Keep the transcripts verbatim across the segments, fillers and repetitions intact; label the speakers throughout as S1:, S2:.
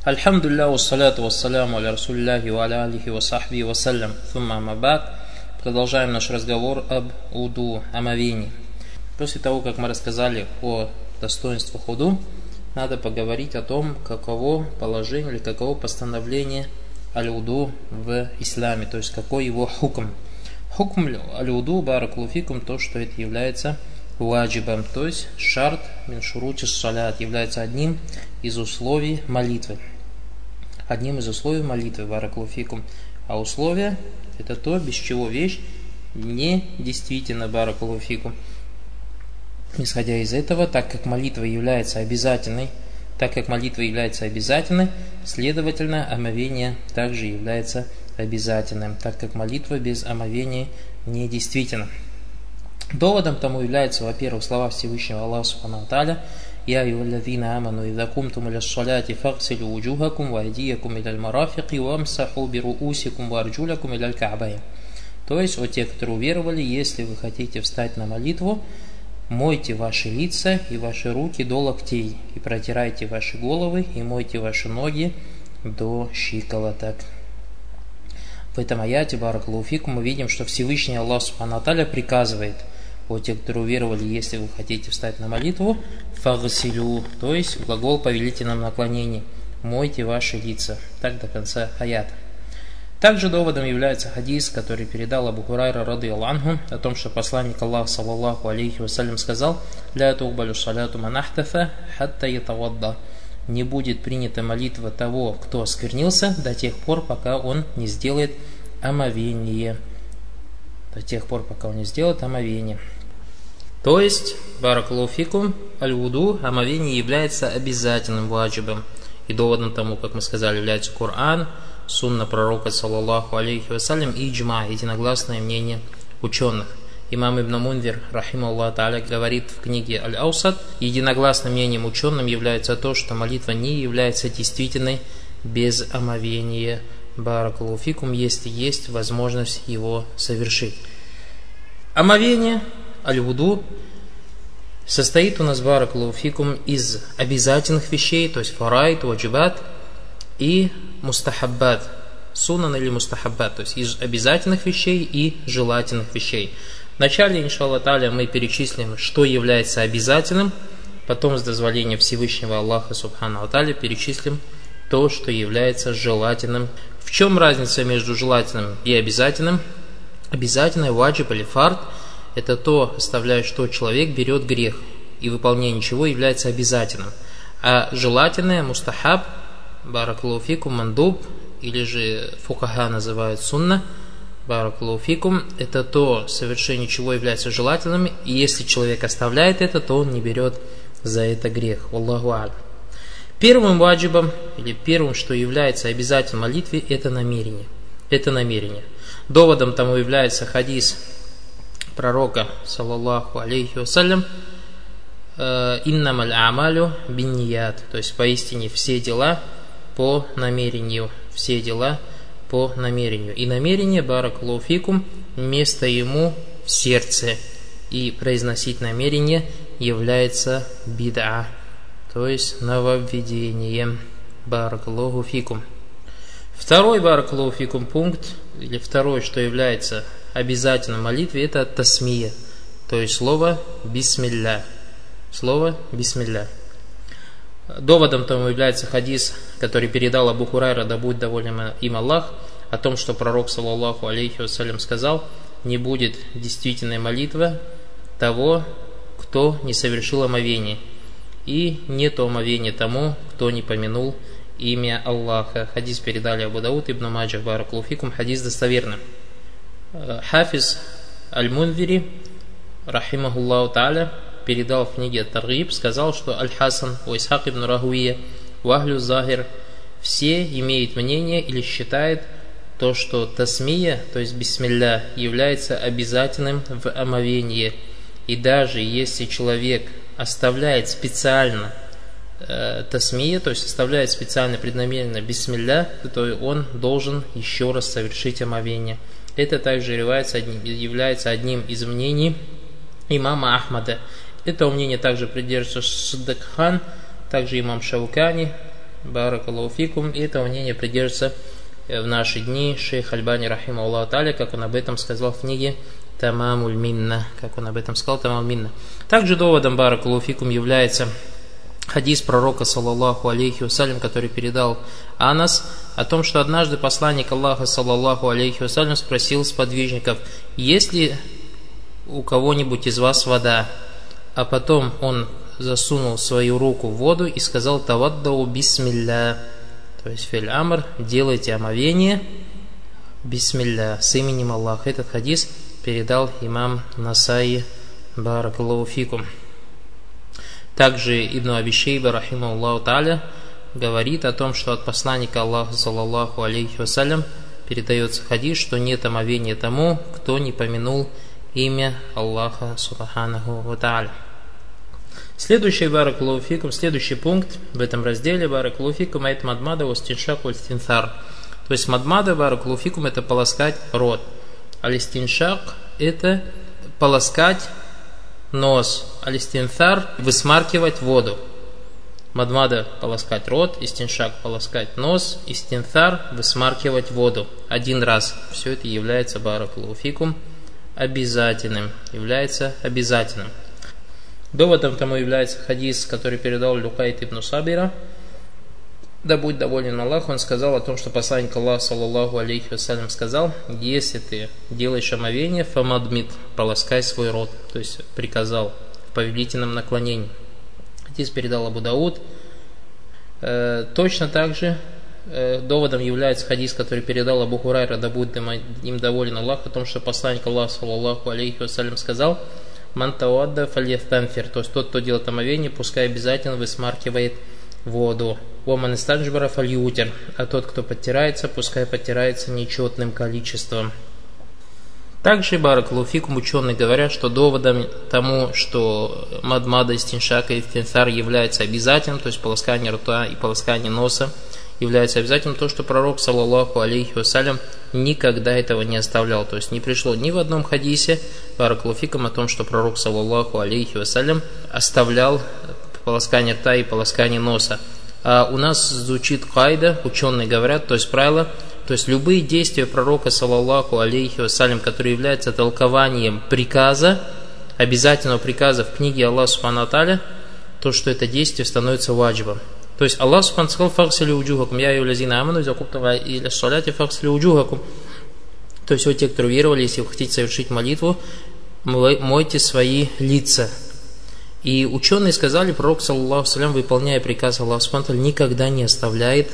S1: Альхамдулилля, вассаляту вассаляму аля расулилляхи ва аля алихи ва сахби вассалям. Thumma амма ба'д. Продолжаем наш разговор об уду, омовении. После того, как мы рассказали о достоинствах уду, надо поговорить о том, каково положение или каково постановление аль-уду в исламе, то есть какой его хукм. Хукм аль-уду, баракаллаху фикум, то, что это является ваджибом, то есть шарт мин шурути ссалят, является одним из условий молитвы. Одним из условий молитвы, баракаллаху фикум. А условие – это то, без чего вещь не действительно, баракаллаху фикум. Исходя из этого, так как молитва является обязательной, так как молитва является обязательной, следовательно, омовение также является обязательным, так как молитва без омовения не действительна. Доводом тому являются, во-первых, слова Всевышнего Аллаха Субхану ва Тааля: «Я айюхаллазина аману иза кумтум иля ссаляти фагсилу вуджухакум ва айдиякум иля аль-марафиқи ва амсаху бируусикум ва арджулякум иля аль-ка'байн». То есть, о те, которые уверовали, если вы хотите встать на молитву, мойте ваши лица и ваши руки до локтей, и протирайте ваши головы, и мойте ваши ноги до щиколоток. В этом аяте, баракаллаху фикум, мы видим, что Всевышний Аллах Субхану ва Тааля приказывает: о те, которые уверовали, если вы хотите встать на молитву, фагсилю, то есть глагол повелительном наклонении, мойте ваши лица. Так до конца аята. Также доводом является хадис, который передал Абу Хурайра радийаллаху анху, о том, что посланник Аллаха саллаллаху алейхи вассалям сказал: «Ля туqбалю саляту ман ахтафа хатта ятавадда». Не будет принята молитва того, кто осквернился, до тех пор, пока он не сделает омовение. До тех пор, пока он не сделает омовение. То есть, баракаллаху фикум, аль-вуду, омовение является обязательным ваджибом. И доводом тому, как мы сказали, является Коран, сунна пророка саллаллаху алейхи вассалям и иджма, единогласное мнение ученых. Имам Ибн Мунзир, рахимахуллах тааля, говорит в книге Аль-Аусат: единогласным мнением ученым является то, что молитва не является действительной без омовения. Баракаллаху фикум, если есть возможность его совершить. Омовение, аль-вуду, состоит у нас, баракаллаху фикум, из обязательных вещей, то есть фарайд, ваджибат, и мустахаббат, сунан или мустахаббат, то есть из обязательных вещей и желательных вещей. Вначале, иншаллах тааля, мы перечислим, что является обязательным, потом с дозволения Всевышнего Аллаха Субхану ва Тааля перечислим то, что является желательным. В чем разница между желательным и обязательным? Обязательное, ваджиб или фард, это то, оставляя, что человек берет грех, и выполнение чего является обязательным. А желательное, мустахаб, баракаллаху фикум, мандуб, или же фукаха называют сунна, баракаллаху фикум, это то, совершение чего является желательным, и если человек оставляет это, то он не берет за это грех. Аллаху а'лам. Первым ваджибом, или первым, что является обязательным в молитве, это намерение. Это намерение. Доводом тому является хадис пророка, саллаллаху алейхи вассалям: «Иннамаль а'малю бинният», то есть поистине все дела по намерению. Все дела по намерению. И намерение, баракаллаху фикум, место ему в сердце. И произносить намерение является бид'a, то есть нововведением. Баракаллаху фикум. Второй, баракаллаху фикум, пункт, или второе, что является обязательным в молитве, это тасмия, то есть слово бисмилля. Слово бисмилля. Доводом тому является хадис, который передал Абу Хурайра, да будет доволен им Аллах, о том, что пророк, саллаллаху алейхи вассалям, сказал: не будет действительной молитвы того, кто не совершил омовение, и нет омовения тому, кто не помянул имя Аллаха. Хадис передали Абу Дауд, Ибн Маджах, баракаллаху фикум, хадис достоверный. Хафиз Аль-Мунзири, рахимахуллаху тааля, передал в книге Ат-Таргиб, сказал, что Аль-Хасан, Исхак ибн Рахуия, Вахлю Захир, все имеют мнение или считают то, что тасмия, то есть бисмилля, является обязательным в омовении. И даже если человек оставляет специально э, тасмия, то есть оставляет специально преднамеренно бисмилля, то он должен еще раз совершить омовение. Это также является одним, является одним из мнений имама Ахмада. Этого мнения также придерживается Саддак хан, также имам Шаукани, баракаллаху фикум. И этого мнения придерживается в наши дни шейх Альбани рахимахуллаху тааля, как он об этом сказал в книге Тамамуль Минна, как он об этом сказал, Тамамуль Минна. Также доводом баракаллаху фикум является хадис пророка, саллаллаху алейхи вассалям, который передал Анас, о том, что однажды посланник Аллаха, саллаллаху алейхи вассалям, спросил сподвижников: есть ли у кого-нибудь из вас вода? А потом он засунул свою руку в воду и сказал: таваддау бисмилля, то есть филь амр, делайте омовение бисмилля, с именем Аллаха. Этот хадис передал имам Насаи, баракаллаху фикум. Также Ибн Аби Шейба рахимахуллаху тааля говорит о том, что от посланника Аллаха, саллаллаху алейхи вассалям, передается хадис, что нет омовения тому, кто не помянул имя Аллаха субханаху ва тааля. Следующий баракаллаху фикум, следующий пункт в этом разделе баракаллаху фикум, это мадмада вастиншак вальстинсар. То есть мадмада баракаллаху фикум — это полоскать рот, а листиншак — это полоскать нос, а листинсар — высмаркивать воду. Мадмада — полоскать рот, истиншак — полоскать нос, истинсар — высмаркивать воду один раз. Все это является баракаллаху фикум обязательным, является обязательным. Доводом тому является хадис, который передал Люкайт ибн Сабира, да будет доволен Аллах. Он сказал о том, что посланник Аллаха, саллаллаху алейхи вассалям, сказал: если ты делаешь омовение, фамадмит, полоскай свой рот, то есть приказал в повелительном наклонении. Хадис передал Абу Дауд. Э, точно так же э, доводом является хадис, который передал Абу Хурайра, да будет им доволен Аллах, о том, что посланник Аллаха, саллаллаху алейхи вассалям, сказал: ман тауадда фальястанфир, то есть тот, кто делает омовение, пускай обязательно высмаркивает воду. Воман истанджбара фальютер, а тот, кто подтирается, пускай подтирается нечетным количеством. Также баракаллаху фикум ученые говорят, что доводом тому, что мадмада, истиншака и истинсар является обязательным, то есть полоскание рта и полоскание носа является обязательным, то, что пророк, саллаллаху алейхи вассалям, никогда этого не оставлял. То есть не пришло ни в одном хадисе баракаллаху фикум о том, что пророк, саллаллаху алейхи вассалям, оставлял полоскание рта и полоскание носа. А у нас звучит кайда, ученые говорят, то есть правило, то есть любые действия пророка, саллаллаху алейхи вассалям, которые являются толкованием приказа, обязательного приказа в книге Аллаха субхану ва тааля, то, что это действие становится ваджибом. То есть Аллах субхану сказал: факсили уджухакум, я юлязина аману, закуптава или шаляти факсили уджухакум. То есть вы, те, кто веровали, если вы хотите совершить молитву, мойте свои лица. И ученые сказали, пророк, саллаллаху алейхи ва саллям, выполняя приказ Аллаха субхану ва тааля, никогда не оставляет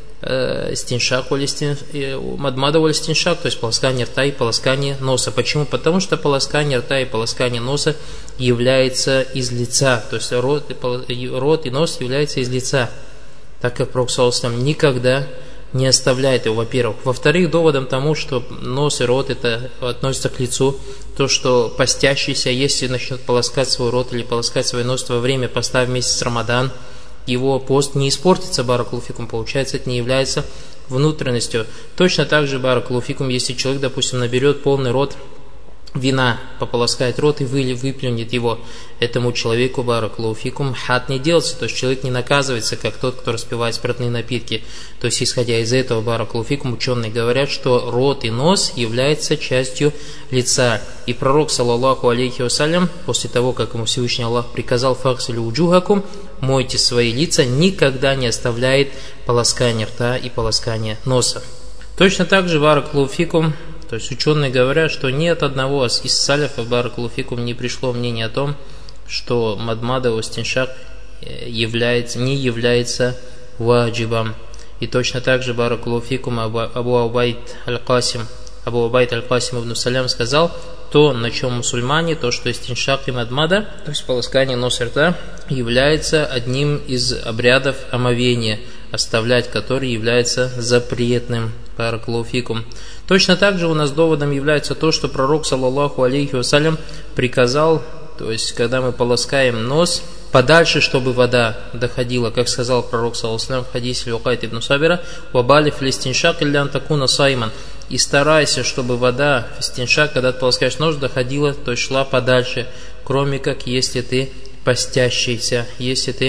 S1: стиншак мадмада валь стиншак, то есть полоскание рта и полоскание носа. Почему? Потому что полоскание рта и полоскание носа является из лица, то есть рот и, рот и нос являются из лица, так как пророк саллаллаху алейхи ва саллям никогда не оставляет его, во-первых. Во-вторых, доводом тому, что нос и рот это относится к лицу, то, что постящийся, если начнет полоскать свой рот или полоскать свой нос во время поста в месяц Рамадан, его пост не испортится, баракаллаху фикум, получается, это не является внутренностью. Точно так же, баракаллаху фикум, если человек, допустим, наберет полный рот вина, пополоскает рот и выплюнет его, этому человеку, баракаллаху фикум, хад не делается, то есть человек не наказывается, как тот, кто распивает спиртные напитки. То есть, исходя из этого, баракаллаху фикум, ученые говорят, что рот и нос являются частью лица. И пророк, саллаллаху алейхи вассалям, после того, как ему Всевышний Аллах приказал: факсилю уджухакум, мойте свои лица, никогда не оставляет полоскание рта и полоскание носа. Точно так же, баракаллаху фикум, то есть ученые говорят, что ни от одного из саляфов, баракаллаху фикум, не пришло мнение о том, что мадмада вастиншак является, не является ваджибом. И точно так же, баракаллаху фикум, Абу Убайд аль-Касим, Абу Убайд аль-Касим ибн Салям сказал: то, на чем мусульмане, то, что истиншак и мадмада, то есть полоскание носа и рта, является одним из обрядов омовения, оставлять который является запретным. Баракаллаху фикум. Точно так же у нас доводом является то, что пророк, саллаллаху алейхи вассалям, приказал, то есть когда мы полоскаем нос, подальше, чтобы вода доходила, как сказал пророк, саллаллаху алейхи вассалям, в хадисе Люкайт ибн Сабира: вабали флистиншак иллян такуна сайман. И старайся, чтобы вода, фистиншак, когда ты полоскаешь нос, доходила, то есть шла подальше, кроме как если ты постящийся, если ты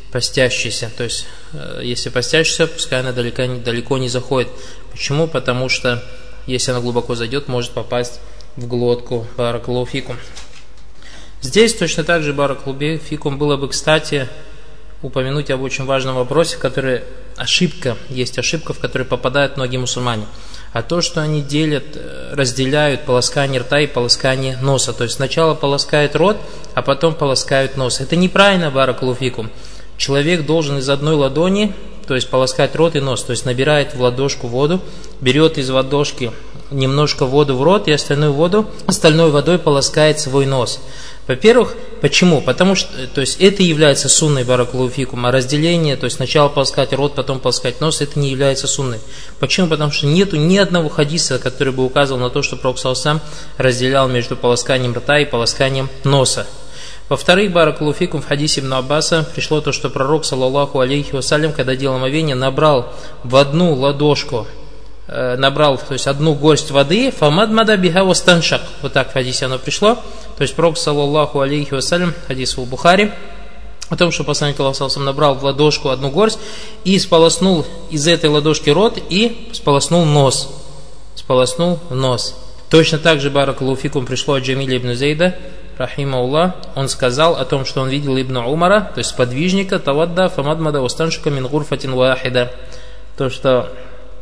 S1: постящийся. То есть, если постящийся, пускай она далеко, далеко не заходит. Почему? Потому что, если она глубоко зайдет, может попасть в глотку. Баракаллаху фикум. Здесь точно так же, баракаллаху фикум, было бы, кстати, упомянуть об очень важном вопросе, который ошибка, есть ошибка, в которой попадают многие мусульмане. А то, что они делят, разделяют полоскание рта и полоскание носа. То есть сначала полоскают рот, а потом полоскают нос. Это неправильно, баракаллаху фикум. Человек должен из одной ладони, то есть полоскать рот и нос. То есть набирает в ладошку воду, берет из ладошки немножко воду в рот и остальную воду, остальной водой полоскает свой нос. Во-первых, почему? Потому что, то есть это является сунной, баракаллаху фикум, а разделение, то есть сначала полоскать рот, потом полоскать нос, это не является сунной. Почему? Потому что нету ни одного хадиса, который бы указывал на то, что Пророк саллаллаху алейхи ва саллям разделял между полосканием рта и полосканием носа. Во-вторых, баракаллаху фикум, в хадисе Ибн Аббаса пришло то, что Пророк саллаллаху алейхи ва саллям, когда делал омовение, набрал в одну ладошку, набрал, то есть одну горсть воды, фамад мада биха востаншак. Вот так в хадисе оно пришло. То есть Пророк саллаллаху алейхи ва саллям, хадис в Бухари, о том, что посланник Аллаха саллаллаху алейхи ва саллям набрал в ладошку одну горсть и сполоснул из этой ладошки рот и сполоснул нос. Сполоснул нос. Точно так же, баракаллаху фикум, пришло от Джамиля ибн Зейда, рахимауллах, он сказал о том, что он видел Ибн Умара, то есть сподвижника, тавадда фамад мада востаншака мин гурфатин вахида. То, что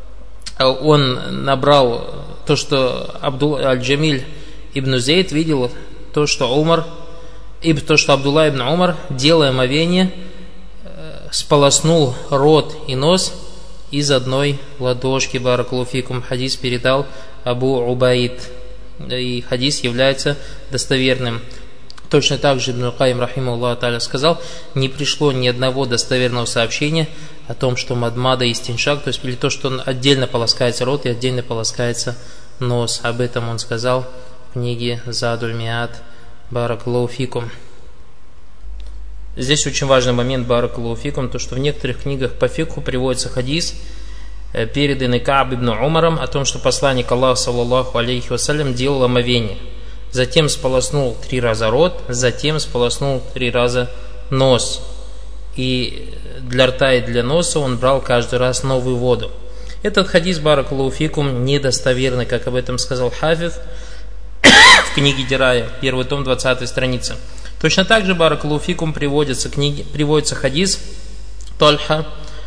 S1: он набрал, то, что Абдул аль-Джамиль ибн Зейд видел, то, что Умар, и то, что Абдулла ибн Умар, делая омовение, сполоснул рот и нос из одной ладошки. Баракаллаху фикум. Хадис передал Абу Убайд, и хадис является достоверным. Точно так же Ибн Каим рахимахуллах та'аля сказал, не пришло ни одного достоверного сообщения о том, что мадмада и стиншак, то есть или то, что отдельно полоскается рот и отдельно полоскается нос. Об этом он сказал в книге Задуль Миат. Баракаллаху фикум. Здесь очень важный момент, баракаллаху фикум, то, что в некоторых книгах по фикху приводится хадис, переданный Кааб ибн Умаром, о том, что посланник Аллаха саллаллаху алейхи ва саллям делал омовение. Затем сполоснул три раза рот, затем сполоснул три раза нос. И для рта и для носа он брал каждый раз новую воду. Этот хадис, баракаллаху фикум, недостоверный, как об этом сказал Хафиз в книге Дирая, первый том, двадцатая страница. Точно так же, баракаллаху фикум, приводится, книги, приводится хадис Тальха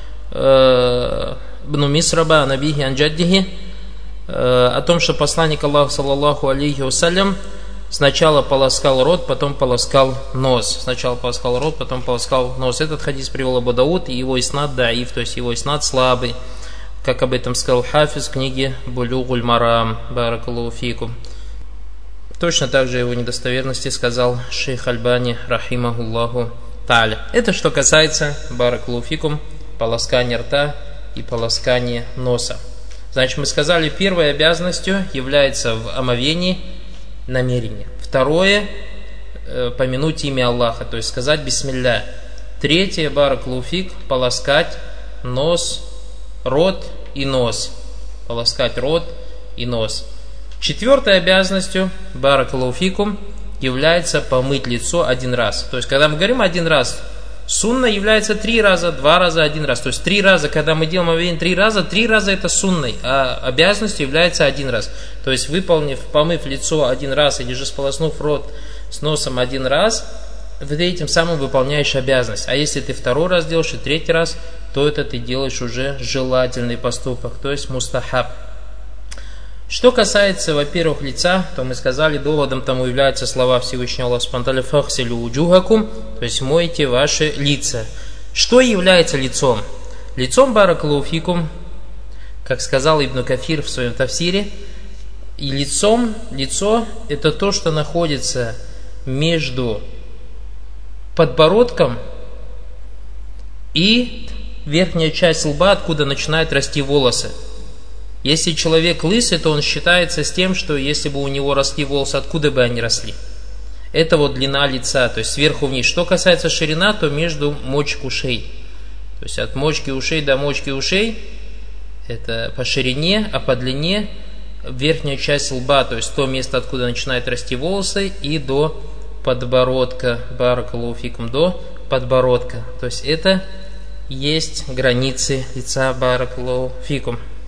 S1: ибн Мисраба набихи анджаддихи, о том, что посланник Аллаха саллаллаху алейхи ва саллям сначала полоскал рот, потом полоскал нос. Сначала полоскал рот, потом полоскал нос. Этот хадис привел Абу Дауд, и его иснад даиф, то есть его иснад слабый, как об этом сказал Хафиз в книге Булюгуль Марам. Баракаллаху фикум. Точно так же его недостоверности сказал шейх Альбани рахимахуллаху та'аля. Это что касается, баракаллаху фикум, полоскания рта и полоскания носа. Значит, мы сказали, первой обязанностью является в омовении намерение. Второе, помянуть имя Аллаха, то есть сказать бисмилля. Третье, баракаллаху фик, полоскать нос, рот и нос. Полоскать рот и нос. Четвертой обязанностью, баракаллаху фикум, является помыть лицо один раз. То есть, когда мы говорим один раз, сунна является три раза, два раза, один раз. То есть, три раза, когда мы делаем омовение три раза, три раза это сунной, а обязанностью является один раз. То есть, выполнив, помыв лицо один раз или же сполоснув рот с носом один раз, ты этим самым выполняешь обязанность. А если ты второй раз делаешь и третий раз, то это ты делаешь уже желательный поступок, то есть мустахаб. Что касается, во-первых, лица, то мы сказали, доводом тому являются слова Всевышнего Аллаха субхану ва тааля «фахсилю уджухакум», то есть мойте ваши лица. Что является лицом? Лицом, баракаллаху фикум, как сказал Ибн Кафир в своем тафсире, и лицом, лицо это то, что находится между подбородком и верхняя часть лба, откуда начинают расти волосы. Если человек лысый, то он считается с тем, что если бы у него росли волосы, откуда бы они росли? Это вот длина лица, то есть сверху вниз. Что касается ширина, то между мочек ушей. То есть от мочки ушей до мочки ушей, это по ширине, а по длине верхняя часть лба, то есть то место, откуда начинают расти волосы, и до подбородка, баракаллаху фикум, до подбородка. То есть это есть границы лица. Баракаллаху фикум.